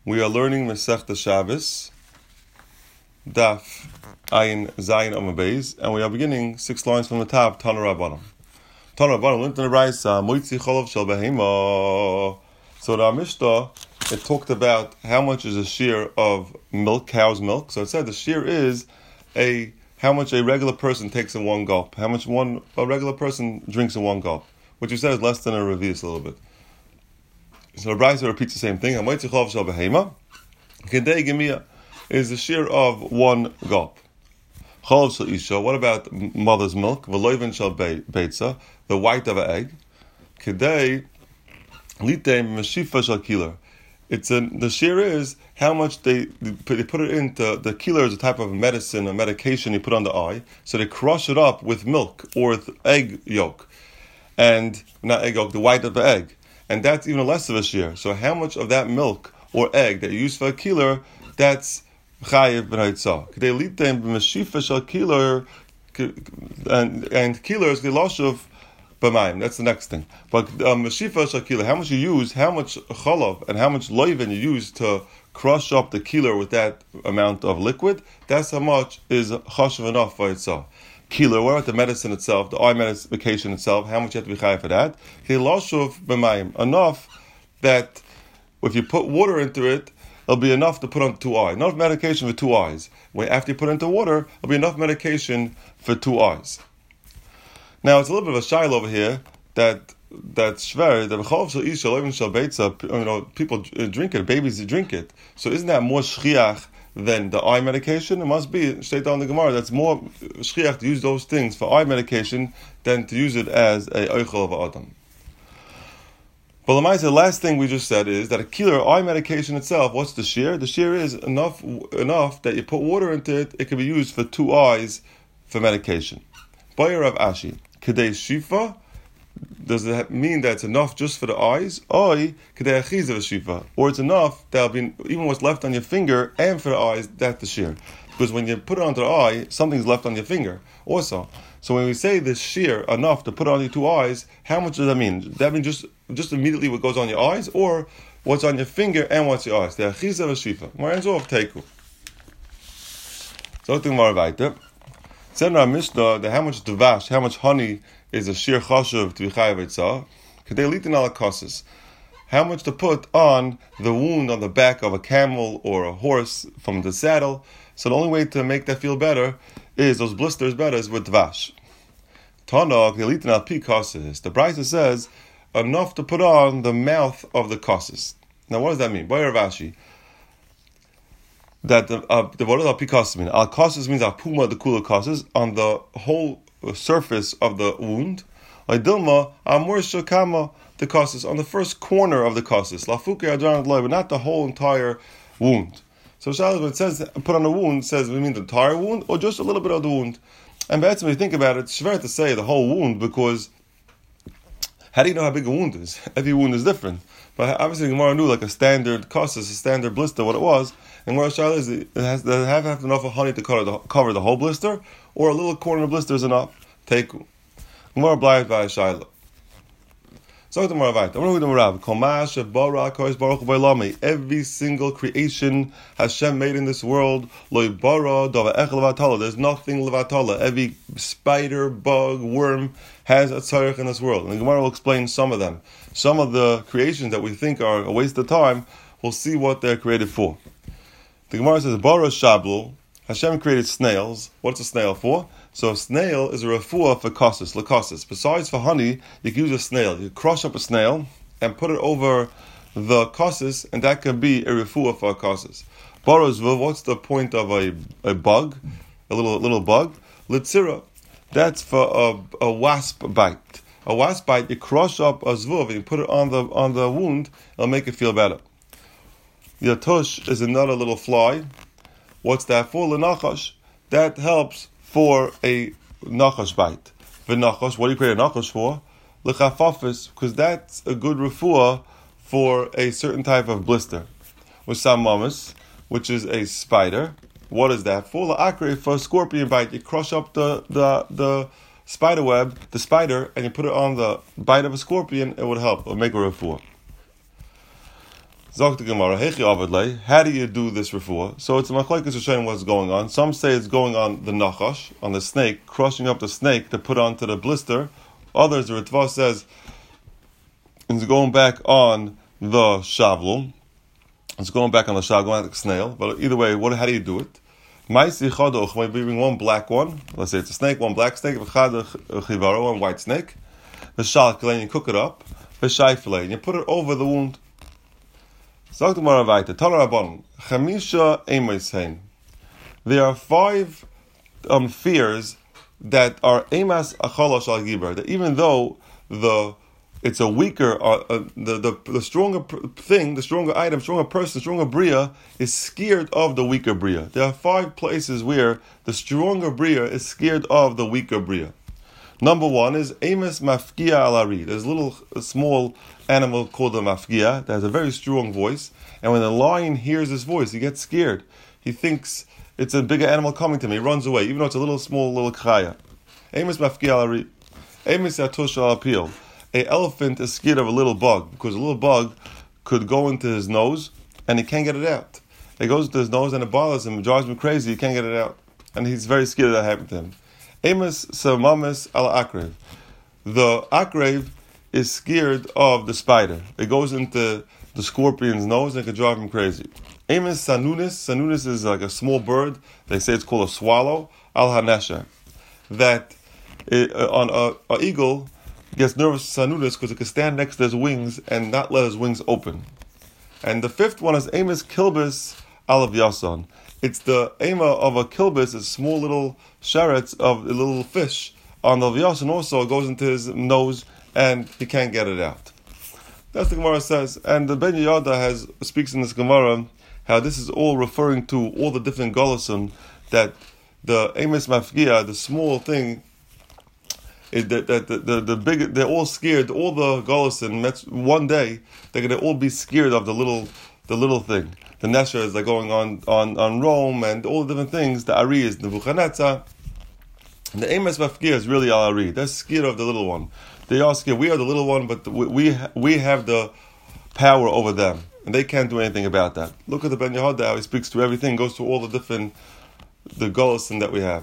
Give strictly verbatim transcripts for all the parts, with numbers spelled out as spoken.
We are learning Masechta Shabbos, Daf Ayin Zayin Amud Beis, and we are beginning six lines from the top. Tana Rabbanan. Tana Rabbanan learned in the Raisa Moitzi Cholov Shel Behema. So the Mishnah, it talked about how much is a shear of milk, cow's milk. So it said the shear is a how much a regular person takes in one gulp, how much one a regular person drinks in one gulp. What you said is less than a revius a little bit. So the Raisa repeats the same thing. Moitzi Cholov Shel Behema. Kedei Gemia is the shear of one gulp. Cholov Shel Isha. What about mother's milk? V'loiven Shel Beitza, the white of an egg. Kedei Litem Meshifa Shel Kiler. It's a, the shear is how much they they put it into the keeler is a type of medicine, a medication you put on the eye. So they crush it up with milk or with egg yolk, and not egg yolk, the white of the egg, and that's even less of a shear. So how much of that milk or egg that you use for a keeler, that's chayiv b'naitzah. They lead them b'meshifa shel keeler, and and keeler is geloshuv. That's the next thing. But Meshifa Shel Keeler, how much you use, how much cholov and how much loiven you use to crush up the keeler with that amount of liquid, that's how much is chashuv enough for itself. Keeler, what about the medicine itself, the eye medication itself, how much you have to be chayav for that? Kiloshuv b'mayim, enough that if you put water into it, it'll be enough to put on two eyes. Enough medication for two eyes. When after you put it into water, it'll be enough medication for two eyes. Now it's a little bit of a shaila over here that that shver that b'cholov shel isha loiven shel beitza, you know, people drink it, babies drink it. So isn't that more shchiach than the eye medication? It must be. State down the Gemara, that's more shchiach to use those things for eye medication than to use it as a oichel of adam. But Lamaisa, the last thing we just said is that a keeler eye medication itself. What's the shear? The shear is enough enough that you put water into it. It can be used for two eyes for medication. Bayer of Ashi. Kedei shifa, does it mean that it's enough just for the eyes? Oi, kedei achiz of shifa, or it's enough that'll be even what's left on your finger and for the eyes, that's the shear. Because when you put it onto the eye, something's left on your finger also. So when we say this shear enough to put on your two eyes, how much does that mean? Does that mean just just immediately what goes on your eyes, or what's on your finger and what's your eyes? The achiz of shifa. My hands off teiku. So to more weiter. Said in our Mishnah that how much devash, how much honey is a sheer chashuv to be chayav eitzah. Kedei litin ala kosses. How much to put on the wound on the back of a camel or a horse from the saddle. So the only way to make that feel better is those blisters better is with devash. Tana kedei litin al pi kosses. The Brisa says enough to put on the mouth of the kosses. Now what does that mean? Bayer Rashi. That the uh, the what does al pikas mean? Al kasus means al puma the kula kasus on the whole surface of the wound. Like dilma amur shakama the kasus on the first corner of the kasus. Lafuke adran loy, but not the whole entire wound. So Shabbos, when it says put on the wound, says we mean the entire wound or just a little bit of the wound. And that's when you think about it, it's schwer to say the whole wound because how do you know how big a wound is? Every wound is different. But obviously, Gemara knew like a standard kasus, a standard blister, what it was. And Gemara Shaila is it has to have, have enough of honey to cover the, cover the whole blister, or a little corner of blister is enough. Take Gemara blind by a Shaila. So the Gemara right. Every single creation Hashem made in this world, there's nothing levatala. Every spider, bug, worm has a tzarech in this world. And the Gemara will explain some of them. Some of the creations that we think are a waste of time, we'll see what they're created for. The Gemara says, Bara Shablu, Hashem created snails. What's a snail for? So a snail is a refuah for kosses, lakosis. Besides for honey, you can use a snail. You crush up a snail and put it over the kosses, and that can be a refuah for a kosses. Bara Zvuv, what's the point of a, a bug, a little little bug? Litzira, that's for a, a wasp bite. A wasp bite, you crush up a zvuv and you put it on the on the wound, it'll make it feel better. Yatush is another little fly. What's that for? L'nachash. That helps for a nachash bite. V'nachash, what do you create a nachash for? L'chafafis, because that's a good refuah for a certain type of blister. Usamamis, which is a spider. What is that for? L'akre, for a scorpion bite. You crush up the the the spider web, the spider, and you put it on the bite of a scorpion, it would help. It would make a refuah. Zok the Gemara, Hechi Avadle, how do you do this refuah? So it's a machlokes to show what's going on. Some say it's going on the nachash, on the snake, crushing up the snake to put onto the blister. Others, the Ritva says, it's going back on the shavlum. It's going back on the shavlum, going like a snail. But either way, what? How do you do it? Ma'isi chadoch, might be one black one. Let's say it's a snake, one black snake, chivaro, one white snake. The shalak, and you cook it up. The shaifle, and you put it over the wound. There are five um, fears that are emas achalosh al giber. That even though the it's a weaker, uh, uh, the, the the stronger thing, the stronger item, stronger person, stronger bria is scared of the weaker bria. There are five places where the stronger bria is scared of the weaker bria. Number one is emes mafkia alari. There's a little a small animal called a mafkia that has a very strong voice, and when the lion hears this voice, he gets scared. He thinks it's a bigger animal coming to me. He runs away, even though it's a little small little chaya. Emes mafkia alari. Emes atush apil. An elephant is scared of a little bug because a little bug could go into his nose and he can't get it out. It goes into his nose and it bothers him, it drives him crazy. He can't get it out, and he's very scared that happened to him. Emes samamis al akrev. The akrev is scared of the spider. It goes into the scorpion's nose and it can drive him crazy. Emes sanunis. Sanunis is like a small bird. They say it's called a swallow. Al hanesha. That it, uh, on a, a eagle gets nervous sanunis because it can stand next to his wings and not let his wings open. And the fifth one is emes kilbis al avyason. It's the ema of a kilbis, is small little sherets of a little fish on the avyason. Also, it goes into his nose and he can't get it out. That's the Gemara says. And the Ben Yehoyada has speaks in this Gemara how this is all referring to all the different golosim that the emes mafgia, the small thing, It, that, that the, the, the big, they're all scared. All the golosim, one day they're going to all be scared of the little, the little thing. The nesher is like going on, on, on Rome and all the different things. The Ari is Nebuchadnezzar. And the emes mafkia is really al Ari. They're scared of the little one. They are scared. We are the little one, but we we, we have the power over them, and they can't do anything about that. Look at the Ben Yehoyada, how he speaks to everything, goes to all the different the golosim that we have.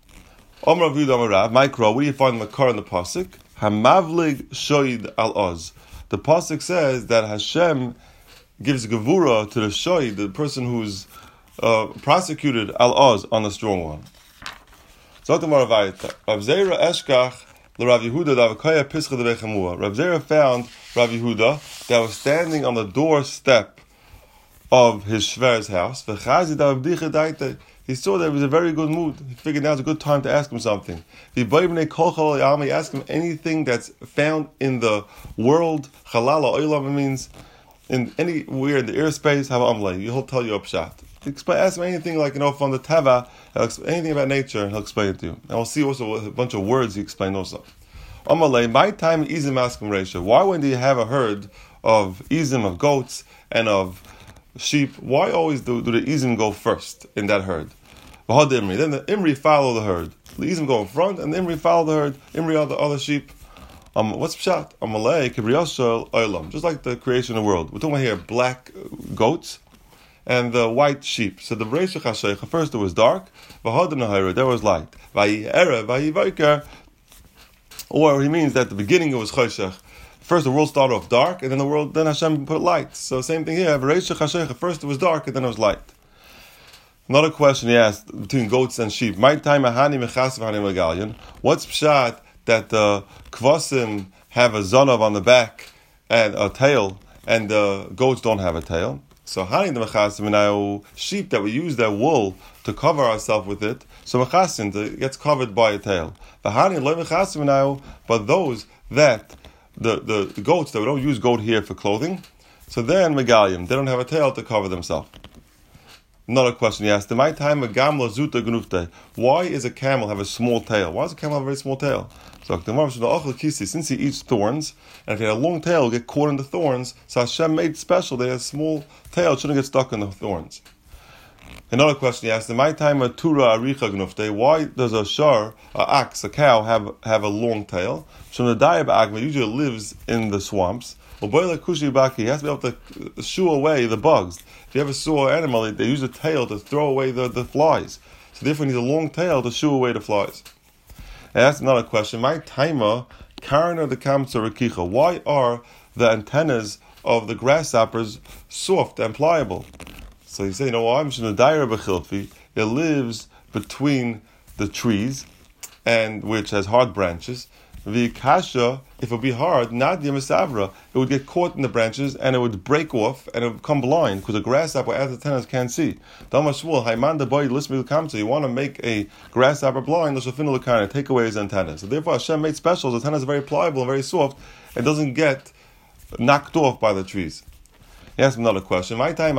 Omar Aviv Amarav, Micro, where do you find the Makar in the Pasuk? Hamavlig Shoid al Oz. The Pasuk says that Hashem gives Gevura to the Shoid, the person who's uh, prosecuted al Oz on the strong one. Rav Zera Eshkach Rav Yehuda Davakaya Pischa de Bechemua. Rav Zera found Rav Yehuda that was standing on the doorstep of his Shver's house. He saw that it was a very good mood. He figured now's a good time to ask him something. He asked him anything that's found in the world. Halala oilam means in anywhere in the airspace. Have amlay. He'll tell you up shot. Ask him anything like, you know, from the tava, anything about nature, and he'll explain it to you. And we'll see also a bunch of words he explained also. Amalei, my time izim asking ratio. Why when do you have a herd of izim, of goats and of sheep? Why always do, do the izim go first in that herd? Then the Imri follow the herd. The Izim go in front, and the Imri follow the herd. Imri are the other sheep. Um, what's pshat? Amalei kibriyashel oilam. Just like the creation of the world. We're talking about here black goats and the white sheep. So the Bereishach HaSheikha, first it was dark. V'hadin ha'hayra, there was light. V'yi'era, v'yi'vayker. Or he means that at the beginning it was choshech. First the world started off dark, and then the world, then Hashem put light. So same thing here. Bereishach HaSheikha, first it was dark, and then it was light. Another question he asked between goats and sheep. My time ahani mechas v'hani megalyon. What's pshat that the kvasim have a zonav on the back and a tail, and the goats don't have a tail? So hani the mechasim now sheep that we use their wool to cover ourselves with it. So mechasim it gets covered by a tail. V'hani lo mechasim now, but those that the, the the goats that we don't use goat hair for clothing. So then megalim they don't have a tail to cover themselves. Another question he asked, my time a gamla zuta gnufte. Why is a camel have a small tail? Why does a camel have a very small tail? So since he eats thorns, and if he had a long tail, he'll get caught in the thorns. So Hashem made special that he has a small tail, it shouldn't get stuck in the thorns. Another question he asked, my time a tura aricha gnufte. Why does a shar, a ox, a cow have have a long tail? Usually lives in the swamps. Uboila kushi baki. He has to be able to shoo away the bugs. If you ever saw an animal, they use a tail to throw away the, the flies. So therefore, he needs a long tail to shoo away the flies. And that's another question. My timer, karna the kamsa rekicha. Why are the antennas of the grasshoppers soft and pliable? So you say, you know, I'm the daira bechilfi. It lives between the trees, and which has hard branches. The kasha, if it would be hard, not the misavra, it would get caught in the branches and it would break off and it would become blind because the grasshopper at the antennas can't see. You want to make a grasshopper blind, take away his antennas. So therefore Hashem made special. His antennas are very pliable and very soft and doesn't get knocked off by the trees. He asked another question. Why are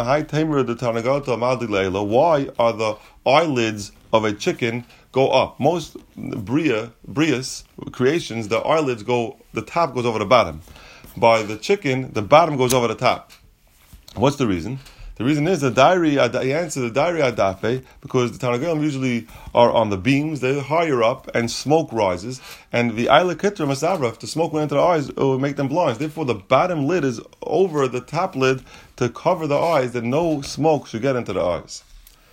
the eyelids of a chicken go up? Most bria, brias creations, the eyelids go, the top goes over the bottom. By the chicken, the bottom goes over the top. What's the reason? The reason is the diary, I answer the diary adafe, because the Tanagelim usually are on the beams, they're higher up, and smoke rises, and the Ayla Kitra Masavra, if the smoke went into the eyes, it would make them blind. Therefore, the bottom lid is over the top lid to cover the eyes, that no smoke should get into the eyes.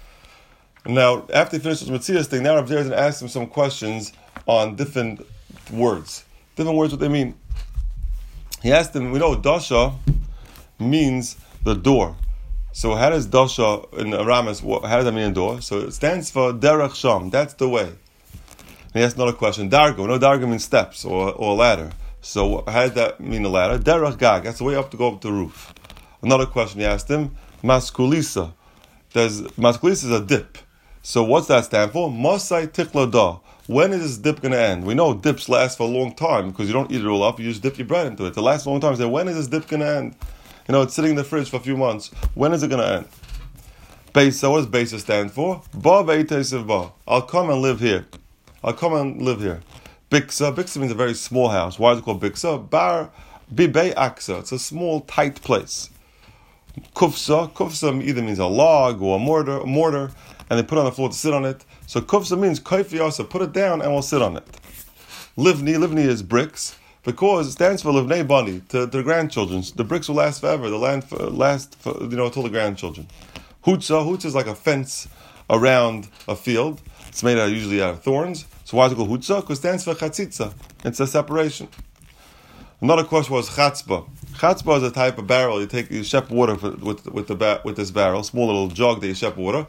Now, after he finished the Matthias thing, now Rav Zerzin asked him some questions on different words. Different words, what they mean. He asked him, we know Dasha means the door. So how does Dasha in Aramis, how does that mean in door? So it stands for Derech Sham, that's the way. And he asked another question, Dargo. No, Dargo means steps or, or ladder. So how does that mean a ladder? Derech Gag, that's the way up to go up the roof. Another question he asked him, Maskulisa. There's, Maskulisa is a dip. So what's that stand for? Mosai Tikla Da. When is this dip going to end? We know dips last for a long time because you don't eat it all up, you just dip your bread into it. It lasts a long time. So when is this dip going to end? You know, it's sitting in the fridge for a few months. When is it going to end? Beisa, what does Beisa stand for? Ba ve'itesiv ba. I'll come and live here. I'll come and live here. Biksa, Biksa means a very small house. Why is it called Biksa? Bar Bibe Aksa. It's a small, tight place. Kufsa, Kufsa either means a log or a mortar, a mortar, and they put it on the floor to sit on it. So Kufsa means Kaifiyasa, put it down and we'll sit on it. Livni, Livni is bricks. Because it stands for Livnei Bani, to, to the grandchildren. The bricks will last forever. The land for, last, for, you know, until the grandchildren. Hutza, Hutza is like a fence around a field. It's made out usually out of thorns. So why is it called Hutza? Because it stands for Chatzitza. It's a separation. Another question was Chatzba. Chatzba is a type of barrel. You take you shep water for, with with the ba- with this barrel, small little jug that you shep water.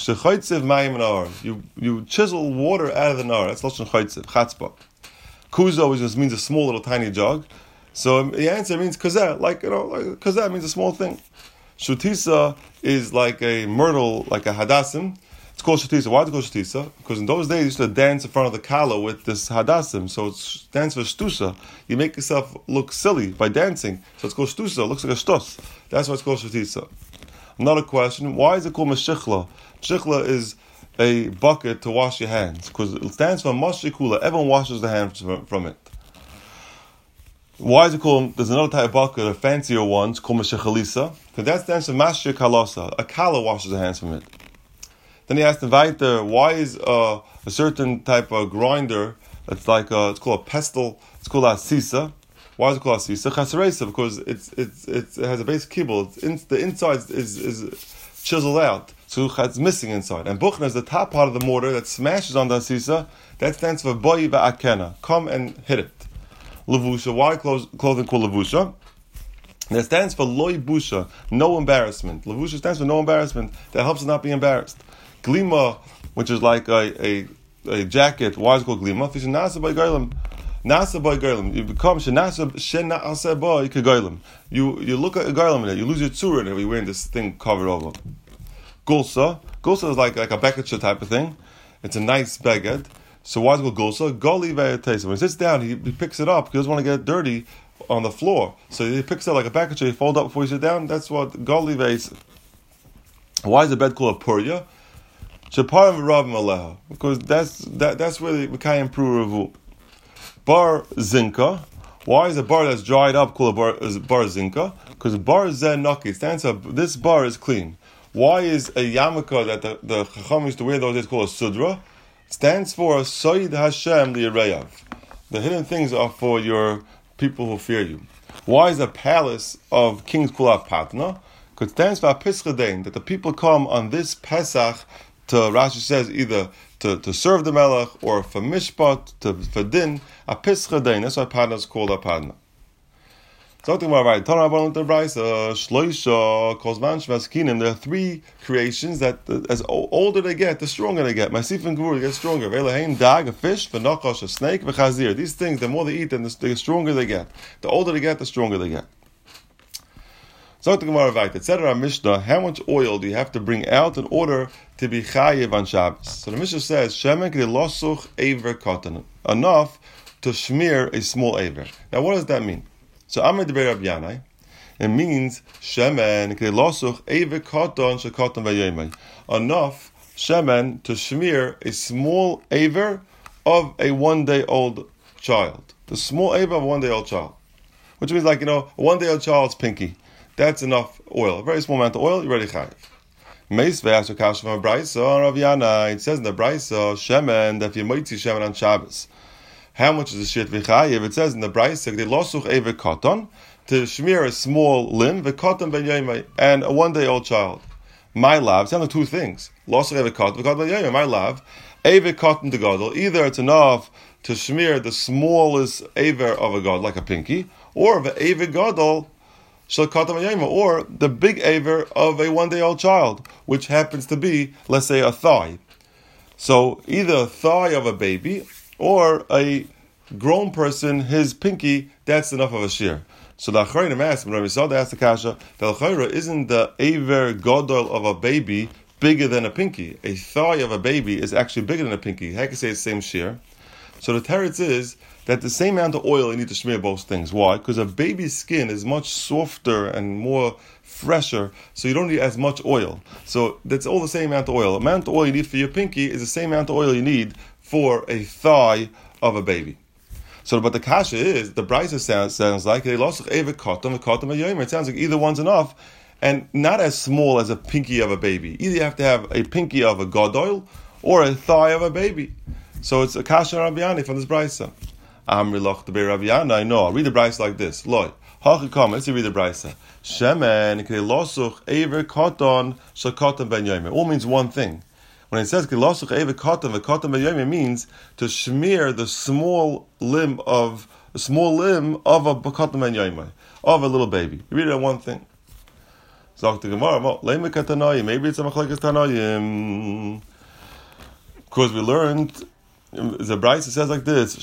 You you chisel water out of the nar. That's lashon chaytziv. Chatzba. Kuzo, which just means a small little tiny jug. So the answer means kazeh, like, you know, like kazeh means a small thing. Shutisa is like a myrtle, like a hadassim. It's called shutisa. Why is it called shutisa? Because in those days you used to dance in front of the kala with this hadassim. So it stands for shtusa. You make yourself look silly by dancing. So it's called shtusa. It looks like a shtus. That's why it's called shutisa. Another question, why is it called meshichla? Meshichla is a bucket to wash your hands, because it stands for mashikula. Everyone washes their hands from, from it. Why is it called? There's another type of bucket, a fancier one, called mashichalisa, because that stands for mashik halasa. A kala washes their hands from it. Then he asked him weiter, why is uh, a certain type of grinder? It's like a, it's called a pestle. It's called a sisa. Why is it called a sisa? Chasaresa, because it's it's, it's it has a base kibble. It's in, the inside is is chiseled out. So it's missing inside. And Buchna is the top part of the mortar that smashes on the sisa. That stands for Boi Va'akena. Come and hit it. Levusha. Why clothing called Levusha? That stands for Loi Busha. No embarrassment. Levusha stands for no embarrassment. That helps us not be embarrassed. Glima, which is like a, a, a jacket. Why is it called Glima? Nasa by Gailim. Nasa by Gailim. You become Shenasa Shenasa by Kagailim. You you look at a Gailim in it. You lose your tzura in it. You're wearing this thing covered over. Gulsa. Gulsa is like, like a beketcha type of thing. It's a nice beged. So why is it called gulsa? Goli ve'etesa. When he sits down, he, he picks it up. He doesn't want to get it dirty on the floor. So he picks it up like a beketcha. He folds up before you sit down. That's what goli ve'etesa. Why is the bed called a purya? Shapar v'ravim aleha. Because that's that, that's where the Mekayim Pru Ravu. Bar zinka. Why is a bar that's dried up called a bar, bar zinka? Because bar zen naki stands up. This bar is clean. Why is a yarmulke that the, the Chacham used to wear those days called a sudra? It stands for Soid Hashem Li'Reyav. The hidden things are for your people who fear you. Why is a palace of kings called Patna? Because it stands for Pesach, that the people come on this Pesach to, Rashi says, either to, to serve the Melech or for Mishpat, to, for Din, a Pesach. That's why Patna is called a Patna. Something more right. There are three creations that, as older they get, the stronger they get. Masif and Gvur get stronger. Dag, a fish, v'nachash, a snake, v'chazir. These things, the more they eat, then the stronger they get. The older they get, the stronger they get. Something more right. It said in our Mishnah, how much oil do you have to bring out in order to be chayiv on Shabbos? So the Mishnah says, shemek losuch aver katan, enough to smear a small aver. Now, what does that mean? So Amar Debei Rabbi Yanai, it means shemen losuch aver katan shekatan v'yomai, enough shemen to smear a small aver of a one-day-old child. The small aver of a one-day-old child, which means, like, you know, a one-day-old child's pinky. That's enough oil. A very small amount of oil, you're ready chayiv. Meis ve'asher kash from a brayso Rav Yanai. It says in the brayso shemen that if you moitzi shemen on Shabbos, how much is the shit v'chayiv? It says in the brayso they losuch ever katan to smear a small limb v'katan ben yomai and a one-day-old child. My love, sound like two things. Losuch ever katan v'katan ben yomai. My love, ever katan to gadol. Either it's enough to smear the smallest aver of a god, like a pinky, or the aver gadol, or the big aver of a one-day-old child, which happens to be, let's say, a thigh. So either a thigh of a baby or a grown person, his pinky, that's enough of a shear. So the Achronim asked, when we saw the asked the Kasha, the Achronim isn't the aver gadol of a baby bigger than a pinky? A thigh of a baby is actually bigger than a pinky. How can you say it's the same shear? So the teretz is that the same amount of oil you need to smear both things. Why? Because a baby's skin is much softer and more fresher, so you don't need as much oil. So that's all the same amount of oil. The amount of oil you need for your pinky is the same amount of oil you need for a thigh of a baby. So, but the kasha is, the brisa sounds, sounds like they lost ever katan, katan v'yomer. It sounds like either one's enough, and not as small as a pinky of a baby. Either you have to have a pinky of a gadol or a thigh of a baby. So it's a kasha Rabbi Yanai from this brisa. Amri loch Debei Rabbi Yanai. No, I'll read the brisa like this. Loi, hachikam. Let's read the brisa. Shemen kei losuch ever katan shekatan ben yomer. All means one thing. When it says kei losuch ever katan v'katan ben yomer, means to smear the small limb of a small limb of a katan ben yomer, of a little baby. You read it on one thing. Zok the Gemara. Leime katanayim. Maybe it's a machlekes tanayim. Because we learned. The Brisa says like this: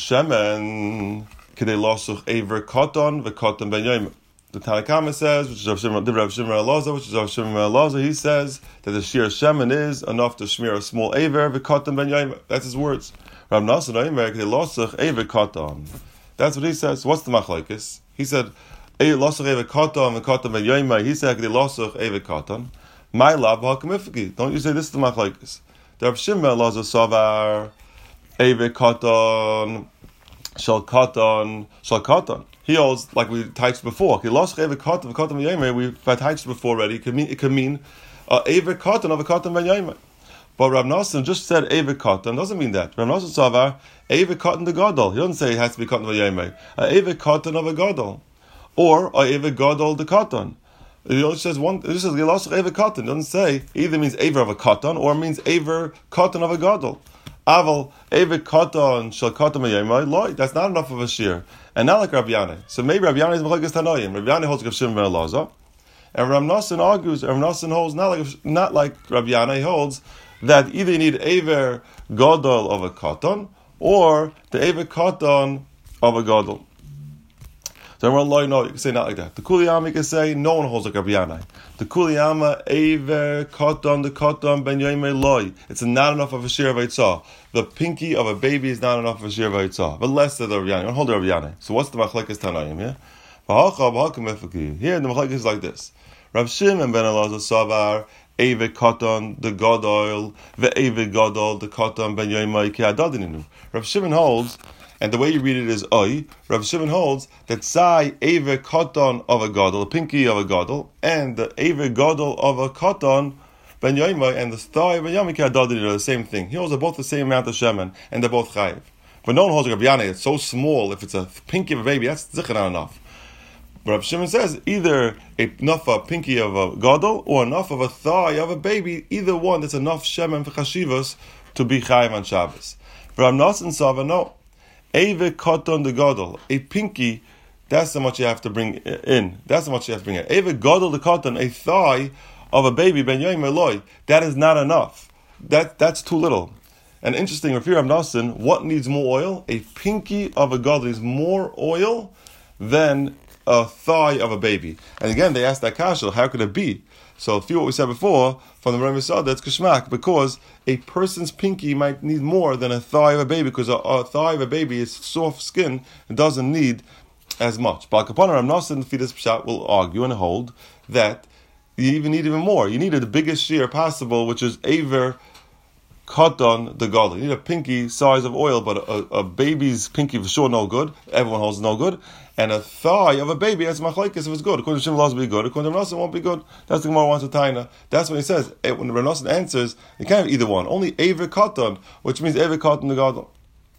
Shemen kidei losuch ever katan v'katan ben yomer. The Tanakama says, which is Rav Shimon Elazar, which is Rav Shimon Elazar, he says that the shear shemen is enough to smear a small aver v'katan ben yomer. That's his words. Rav Nassan Oimer kidei losuch ever katan. That's what he says. What's the machlekes? He said losuch ever katan v'katan ben yomer. He said kidei losuch ever katan. My love hakamifki. Don't you say this is the machlekes? The Rav Shimon Elazar savar. Ever katan, shal katan, shal katan. He holds, like we typed before. He lost ever katan, katan v'yomer. We've typed before already. It could mean, it could mean uh, ever katan of a katan v'yomer. But Rav Nassan just said ever katan. Doesn't mean that. Rav Nassan savar ever katan the gadol. He doesn't say it has to be katan v'yomer. Ever katan of a gadol, or ever gadol the katan. It only says one. It just says lost ever katan. It doesn't say either means ever of a katan or means ever katan of a gadol. Aval ever katan shal katan v'yomer loy. That's not enough of a shear, and not like Rabbi Yanai. So maybe Rabbi Yanai is machlekes tanoim. Rabbi Yanai holds Rav Shimon ben Elazar, and Rav Nassan argues. Rav Nassan holds not like not like Rabbi Yanai. He holds that either you need ever gadol of a katan or the ever katan of a gadol. So everyone loy, no, you can say not like that. The Kuliyama you can say no one holds like Rabbi Yanai. The Kuliyama ever katan the katan ben yomer loy. It's not enough of a shear of eitzah. The pinky of a baby is not enough of a shear of eitzah. But less than the Rabbi Yanai. Don't hold the Rabbi Yanai. So what's the machlekes tanoim? Yeah. Here the machlekes is like this. Rav Shimon ben Elazar savar ever katan the gadol ve'ever gadol the katan ben yomer ki adadininu. Rav Shimon holds. And the way you read it is oi. Rav Shimon holds that sai ever katan of a gadol, a pinky of a gadol, and the ever gadol of a katan ben yomer and the thigh of ben yomer ki adadin are the same thing. He holds they're both the same amount of shemen and they're both chayiv. But no one holds Rabbi Yanai. It's so small. If it's a pinky of a baby, that's zichar not enough. But Rav Shimon says either enough a pinky of a gadol or enough of a thigh of a baby, either one that's enough shemen for chashivas to be chayiv on Shabbos. For Rav Nosson Sava, no. Eve koton the gadol, a pinky, that's how much you have to bring in. That's how much you have to bring in. Eve gadol the koton, a thigh of a baby, ben yoyim eloi, that is not enough. That That's too little. And interesting, Rav Rav Nosson, what needs more oil? A pinky of a gadol needs more oil than a thigh of a baby. And again, they asked that kasha, how could it be? So, if you what we said before, from the Rambam Yisrael, that's kishmak, because a person's pinky might need more than a thigh of a baby, because a, a thigh of a baby is soft skin and doesn't need as much. But Kapana Rav Nosson, Fidas Pshat, will argue and hold that you even need even more. You need the biggest shear possible, which is Aver Koton the gadol. You need a pinky size of oil, but a, a baby's pinky for sure no good. Everyone holds no good. And a thigh of a baby, that's machlokes if it's good. According to Shimon will be good. According to Rav Nosson, it won't be good. That's the Gemara wants to taina. That's what he says. When the Rav Nosson answers, you can't have either one. Only Aver Koton, which means Aver Koton the gadol.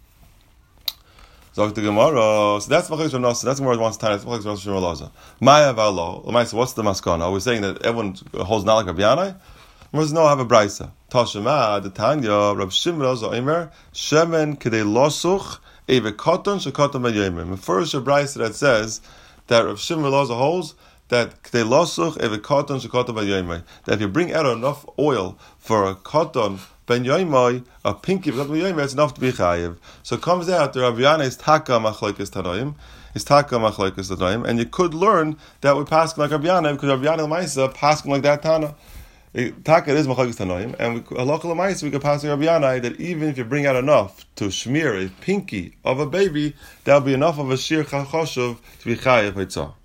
So the Gemara. So that's machlokes Rav Nosson. That's the Gemara wants to taina. That's machlokes Rav Shimon Elazar. Maya v'alo. So what's the maskana? Are we saying that everyone holds not like Rabbi Yanai? Must no have a brisa. Tashema the Tanya Rav Shimon Omer Shemen Kedei Losuch Eve Koton Shekoton Ben Yomim. First a brisa that says that Rav Shimon holds that Kedei Losuch Eve Koton Shekoton Ben Yomim. That if you bring out enough oil for a Koton Ben Yomim, a pinky Ben Yomim, it's enough to be chayiv. So it comes out that Rav Yana is taka machlokes tanoim. Is taka machlokes tanoim, and you could learn that we pass like Rav Yana because Rav Yana Maisa pass like that tana. Taka is machlokes tanoim, and we halacha l'maisa we could pass Rabbi Yanai that even if you bring out enough to shmir a pinky of a baby, that'll be enough of a shir chachoshuv to be chayav hitzah.